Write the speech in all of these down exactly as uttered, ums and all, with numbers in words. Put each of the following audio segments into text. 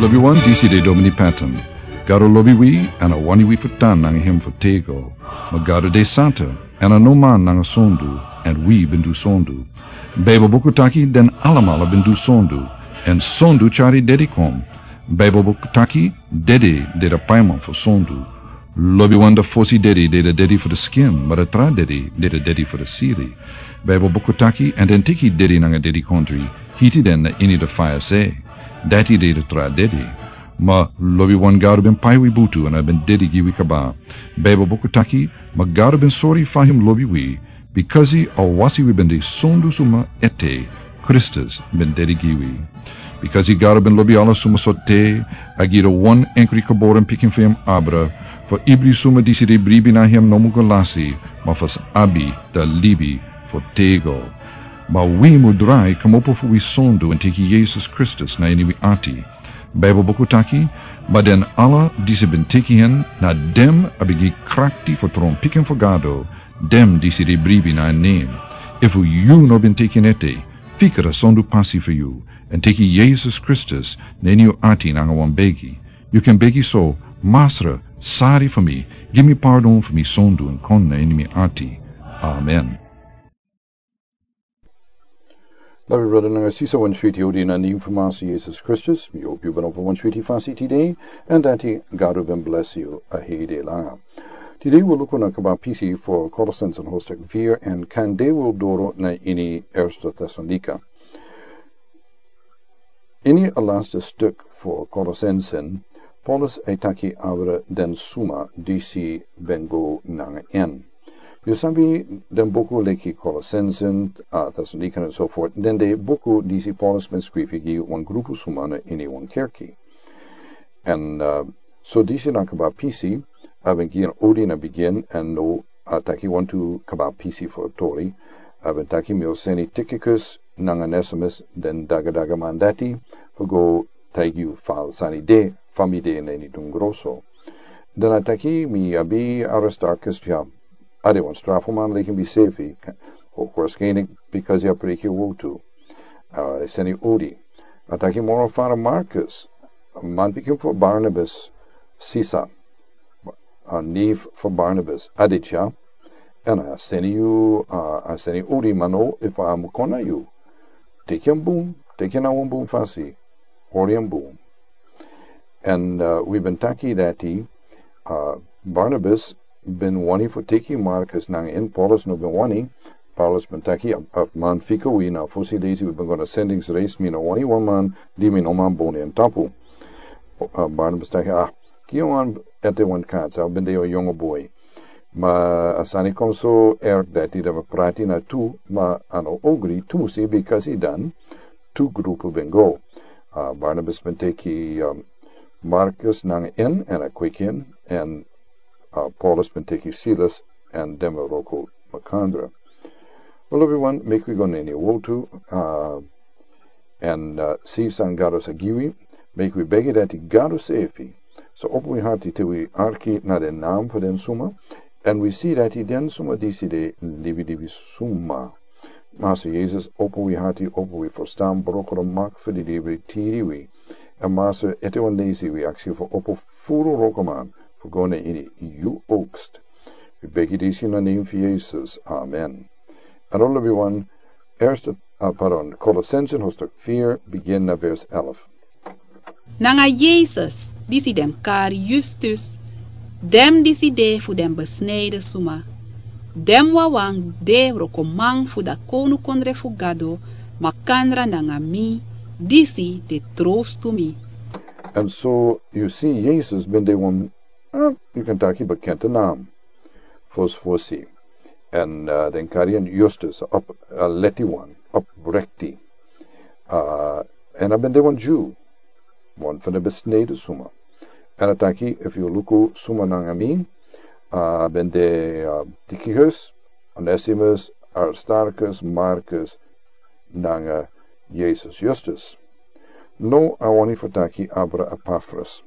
Lobi wan disi de Domini Patton. Garo lobi wi ana wani wi futan nang him futego. Magaro de Santa ana no man nang sondu and we bindu sondu. Bebo bukutaki den alamala bindu sondu and sondu chari dedikom. Bebo bukutaki dedi de da paiman for sondu. Lobi wan da fosi dedi de da dedi for the skin, but a tra dedi de da dedi for the siri. Bebo bukutaki and then tiki dedi nang a dedi country. Hiti den ini da fire say. Dati de da tra dedi. Ma lobi wan garo ben pai wi butu and I ben dedi giwi kaba. Bebo bukutaki ma garo ben sorry fa him lobi wi because he or wasi wi ben de sondu suma ete Christus ben dedi giwi. Because he garo ben lobi ala suma sote agira one enkri kaboren picking for him abra for ibri suma disi de bribi na him nomu golasi ma fas abi da libi for tego. Ma wi mudrai kamopo fu wi sondu and teki Jesus Christus na ini wi ati. Bible bukutaki, maar den alla die ze ben teki hen, na dem abigi krakti for tron pikken for gado, dem die ze de bribi na neem. If you no ben teki ete, fikere sondu passi for you, and teki Jesus Christus, neni u ati nanga wan begi. You can begi so, Masra, sari for me, give me pardon for me sondu and konna eni mi ati. Amen. Laat we brother nanga sisa wan shwiti odi na informatie Jesus Christus. We hope you ben op wan shwiti fasi today, and that he God will bless you a hede langa. Today we'll look on about P C for Colossians and hoofdstuk vier en kan de wil doro na ini Eerste Thessalonica. Ini a laatste stuk voor Colossensen, Paulus eitaki avre den suma disi bengo nanga en. You sabi den boku leki Colossensen, uh, Thessalonica and so forth, den de boku disi Paulus ben skrifigi wan grupu sumana ini wan kerki. En uh, so disi na kaba P C, aben gien odi na begin en no ataki want to kaba P C for tori, aben taki mil seni Tychicus nanga Onesimus den daga daga mandati, for go taigu fal sani de, fami de neni dun grosso. Den ataki mi abi Aristarchus jam. Ade wan strafelman leken bi sefi, ook waarschijnlijk because hij preke wotu. Uh, seni odi. Ataki moro fara Marcus, man pikem voor Barnabas, Sisa, a neef voor Barnabas, Aditya, en a seni you, a seni odi mano, if a mukona you. Take him boom, take him a boom fasi, horium boom. And uh, we've been taki that he, uh, Barnabas, ben wani for teki Marcus nang in Paulus no ben wani Paulus ben taki of man fika we na fosi daisy we ben gonna sendings race me no wani one man di me no man bone en tapu uh, Barnabas taki ah kiyo an ete one kats al ben de o jonge boy ma asani kom so erg dat hij dat prati na tu ma ano ogri tu si because he done two groepen ben go uh, Barnabas ben teki um, Marcus nang in en a quick in en Uh, Paulus ben teki Silas and Demaroko Macandra. Well, everyone, make we go neni wotu uh, and uh, see san garo sagiwi, make we beg that he garo sefi. So op we harti till we arki na den naam for den summa, and we see that he den summa disi de livi divi summa. Master Jesus, op we harti op we verstaan brokere mak for die livi tiri we. And Master etewan lazy we actually for op furu rokoman. For going in you oogst. We beg you this in the name of Jesus. Amen. And all everyone, eerste, uh, pardon, Colossensen hoofdstuk vier, begin na vers elf. Nanga Jesus, disi dem kar justus, dem disi de fu dem besneden suma. Dem wawang de rokomang fu da konu kon refugado, makandra nanga mi, disi de troost to me. And so you see, Jesus ben de one. Uh, you can talk about kent de naam. Fos fosi. En uh, den karien Justus, op uh, leti one, op rekti. Uh, en dan ben de one Jew. One van de besneden summa. En dan taki, if you luku summa nangami, uh, ben de uh, Tychicus, Onesimus, Aristarchus, Marcus, nanga Jesus Justus. No, I want to taki abra Epaphras.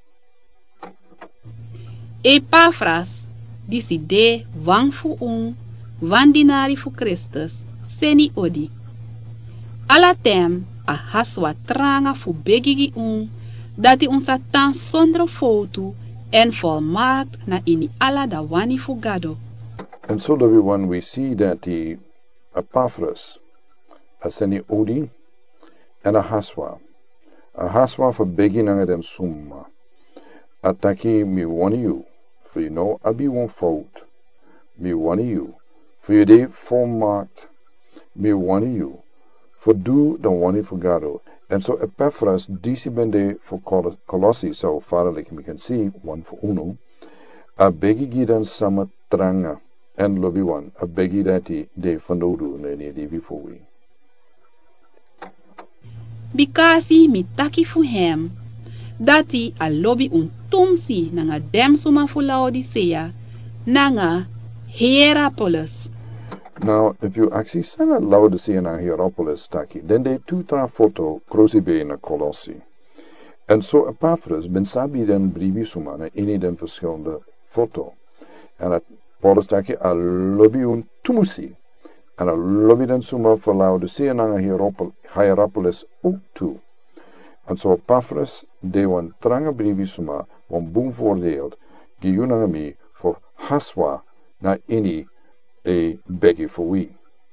Epaphras, disi de wang fu un, vandinari fu Christus, seni odi. Alatem, a haswa tranga fu begigi un, dat hij ons satan zonder foto en volmaakt na ini ala da wani fugado. And so, everyone, we see that the Epaphras, a seni odi, and a haswa. A haswa for begging ang dem summa. Ataki mi wani you, for you know abi won fault. Me wani you, for you day volmaakt. Me wani you, for do the wani fugado. And so Epaphras, disi bende for Colossi, so far like we can see, one for uno, a begi gidan sama tranga, and lobby one, a begi dati de fanodu neni di before we. Bikasi mitaki fu hem, dati a lobby un tumsi nanga dem suma fu Laodicea, nanga Hierapolis. Now, if you actually send a Laodicea and Hierapolis taki, then they two tra foto crucibe in a Colossi. And so Epaphras, ben sabi den brivi sumana, ini den verschillende foto. En het Paulus taki a lobby un tumusi. En a lobby den suma for Laodicea en Hierapolis ook toe. En so Epaphras, de wan trange brivi suma, wan boom voordeeld, giunangami voor haswa, na ini a beggy for we.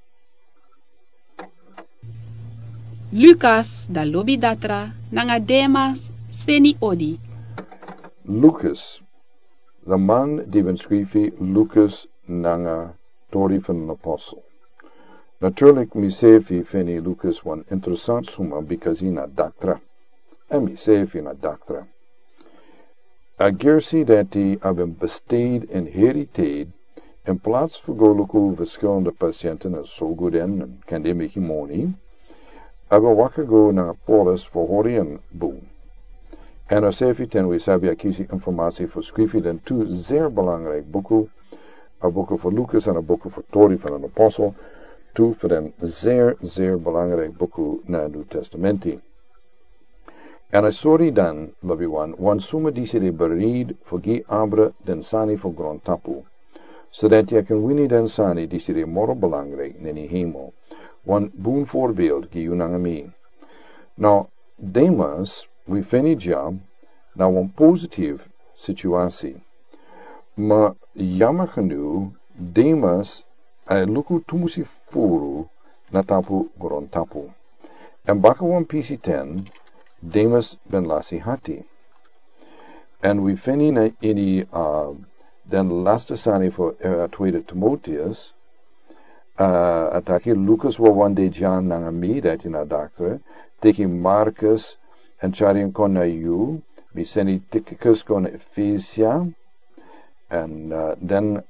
Lucas da lobi datra nanga Demas seni odi. Lucas, the man die ben schreef Lucas nanga Tori van een apostel. Natuurlijk, mi sefi feni Lucas wan interessant suma because ina doctra. En mi sefi na doctra. A gersi dat die hebben besteed en heriteed in plaats van goluku verschillende patiënten en zo goed in en kan die met money, hebben wakker go naar Paulus voor horen en boom. En als even ten we sabi akisi informatie voor schrijven dan twee zeer belangrijk boeken, een boeken voor Lucas en een boeken voor Tori van een apostel, twee van den zeer zeer belangrijk boeken naar het Nieuw Testament. En als sorry dan, lobby one, wan sume die ze bereid voor gi abre den sani voor grond tapu. Zodat je kan winnen den sani die ze moro belangrijk in die hemel. Wan boon voorbeeld gi unangami. Nou, Demas, we fini job, nou een positief situatie. Maar jammer genoeg, Demas, hij luku tumusi furu na tapu grond tapu. En bakken wan P C ten, Demas ben lasi hati. En we vinden in die uh, den laatste sani voor uh, tweede Timotheus, uh, ataki Lucas wa one day John nanga mi dat in a doctor, teki Marcus en charian kon na you, mi sendi Tychicus kon Ephesia, en uh, den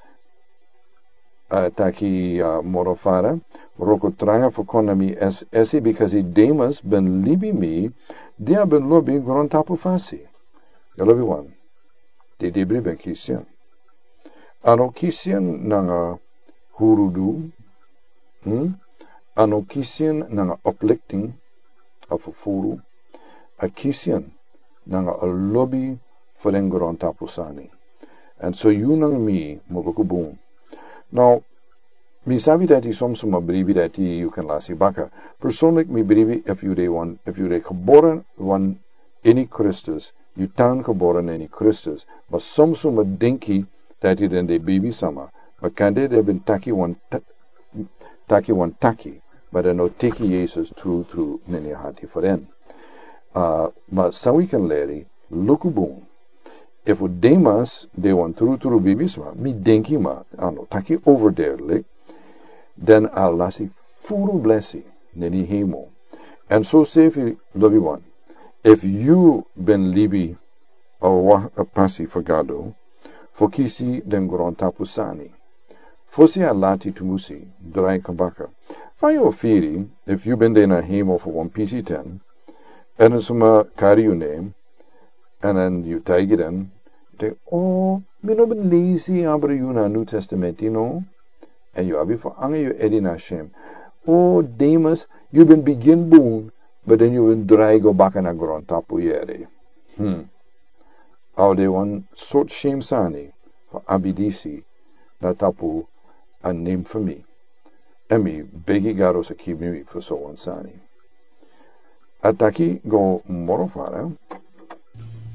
uh, taki uh, morofara, roko tranga for kon mi es esi because he Demas ben libi mi, dia ben lobi gron tapu fasi. Ya lobi wan. De debri ben kisian. Ano kisian nanga hurudu, hmm? Ano kisian nanga uplifting of furu, a kisian nanga a lobi for den gron tapu sani. And so you nang mi moboku boom. Now, mi sabi dat die soms uma brivi dat die you can lasi baka. Persoonlijk mi brivi if you de wan, if you de geboren wan in Christus, you tan geboren in Christus, maar soms uma denki dat die den de baby sama. Maar kan de de ben taki wan taki wan taki, maar dan no teki Jesus true true nene hati for den. Uh, maar sa we can leri lukubun. If we Demas de wan true true baby sama, mi denki ma ano taki over there like. Then I'll lasi furu blessi neni hemo. And so say if you love you one, if you ben libi or a pasi fagado, for kisi den gron tapusani. Fosi alati tumusi, dry kabaka. Fayo firi, if you ben den a hemo for one P C ten, and suma carry your name, and then you take it in, they oh, me no ben lazy abre you na New Testament, you know. En you abi for ange you edi na Hashem. Oh, Demas, you been begin boon, but then you been dry go back na grond tapu yere. Hmm. Au de one sort shame sani, for abidisi, na tapu, a name for me. Emi, begi garos a keep me for so one sani. Ataki go morofara,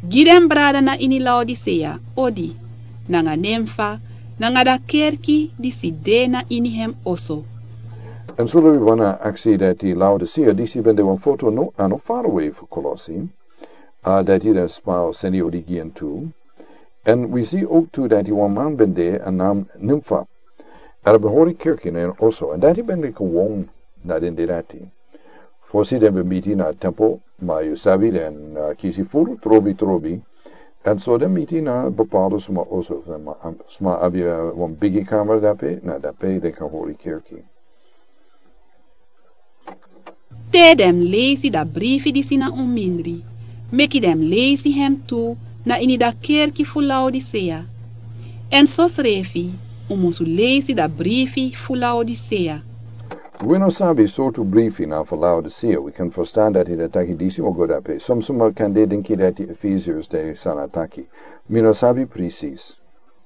Gidem brada na ini Laodicea, odi, nanga nemfa, nanga da kerki disi de na ini hem oso. En zullen we wanna actie dat die Laodicea, die zie ben de een foto no, aan of far away voor Colossi, uh, dat die de spau sendi origien toe. En we zien ook toe dat die een man ben de, een naam Nympha. Er behoort kerken en oso, en dat die ben de gewoon naar in de rati. Voorzien den we meeting naar tempel, maar je sabi den uh, kiesi furu, trobi trobi. En zo den meeting naar bepaalde suma oso, sma heb je een biggie kamer daarbij, nou daarbij de kan horen kerken. Te dem leesi da briefi di sina umindri. Meki dem leesi hem toe na ini da kerki fu Laodicea. En so srefi, umusu leesi da briefi fu Laodicea. We no sabi soortu briefi na voor Laodicea. We can verstaan dat hij dat taki disimo godape. Soms suma kan de denki dat die Ephesians de sanataki. We no sabi precies.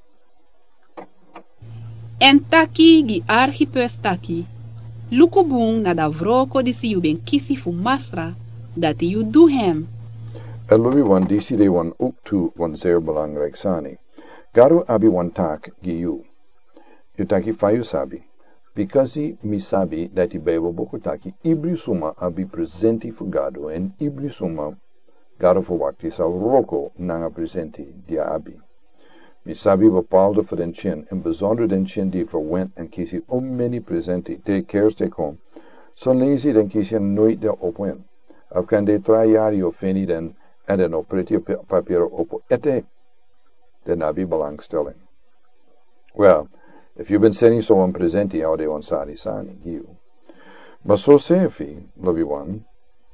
En taki gi archipus taki. Lukubung na da vroko disi you ben kisi fu masra, dat you do hem. En lobi wan disi de wan ook tu wan zeer belangrijk sani. Garu abi wan tak gi you. You taki fayu sabi. Because mi sabi dat die Bijbel bokotaki ibri suma abi presenti fu gado en ibri suma gado verwakti sa roko nanga presenti dia abi. Mi sabi bepaalde voor den chin, en bijzonder den chin die verwend en kies om many presenti te kerste kom. Zo lees den kies nooit de opwen. Of kan de drie jaar je fini den en den oprettie papier op ete. Den abi belangstelling. Well, if you been sending so een presenti out de onsari sani giu. Maar zo sefi, lobi one.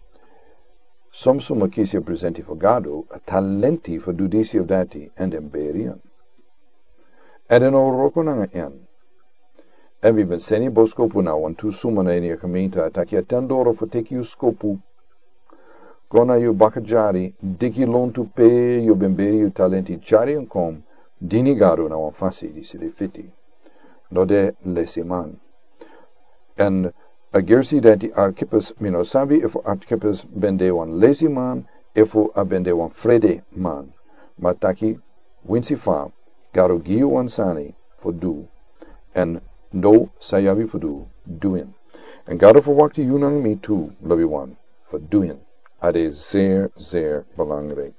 Soms suma kies je presenti voor gado, a talenti voor dudisi of dati en den berian. En dan roko nanga en. En we ben seni boskopu na wan tu suma na in je gemeente atak je ten doro voor teki u skopu. Kona you bakajari, diki loon tu pe, you ben beri u talenti jari en kom, dini garo na wan fasi di si de fiti. No de lesiman. En a gersi dat die archipus mino sabi if archipus ben de wan lesiman, if a ben de wan frede man. Mataki, winsi fa, garo giu wan sani for do. En no sayabi for do, doing. En garo verwakti yunang me too, lobi wan, for doing. Ade zeer, zeer belangrijk.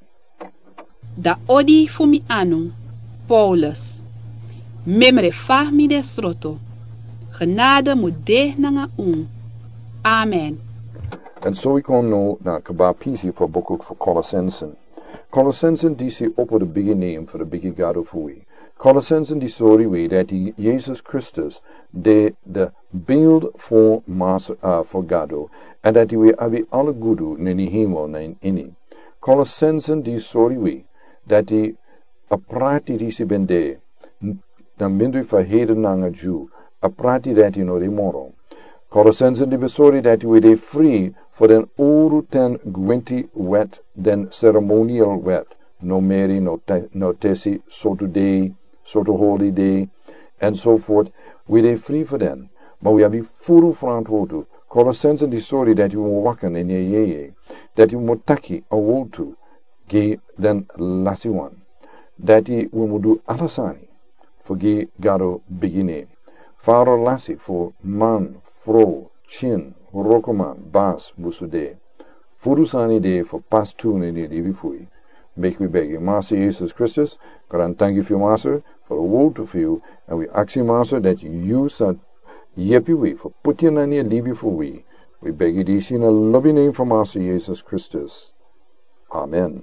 Da odi fumi anu, Paulus. Memre fahmi desroto. Genade moet de nanga un. Amen. En zo ik kon nou naar kabapisi voor boek ook voor Colossensen. Colossensen die ze op de beginning voor de biggie gado fui. Colossensen die sorry we dat die Jezus Christus de de beeld voor mas uh, voor gado en dat die we abi alle gudu nini hemel nin ini. Colossensen die sorry we dat die a prati die se bende dan minder verheden nanga Jew a prati dat die no de moro. Colossensen die besori dat we de free for den oru ten gwinti wet den ceremonial wet. No Mary, no, te, no Tessie, so today, so to holy day, and so forth. We de free for den. Maar we hebben furu verantwoord. Colossensen die sorry dat we moet wakken in je je. Dat we moet taki a wotu. Ge den lassie one. Dat we moet do alasani. For ge gado begine. Vader lassie voor man, vrouw, chin, rokoman, baas, busude. Furu sani de voor pas toen in die die fui. Make we beg you, Master Jesus Christus, God, and thank you for your Master, for the word of you, and we ask you, Master, that you use that yeppy we, for putting on your leave for we. We beg you this in a loving name for Master Jesus Christus. Amen.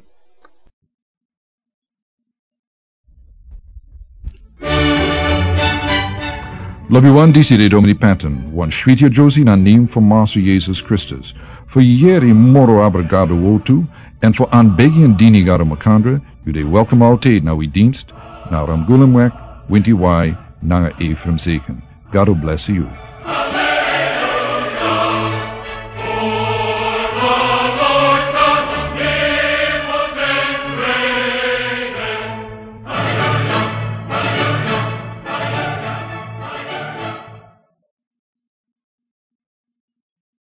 Lobby one D C de Domini Patton, one Schwitja Josie na name for Master Jesus Christus. For yeri moro abrigado wotu, en voor aanbeggen dini garo makandre, u de welkom altijd na uw dienst, na Ramgulemwek, Winty Y, na Ephraim Zeken. God bless you.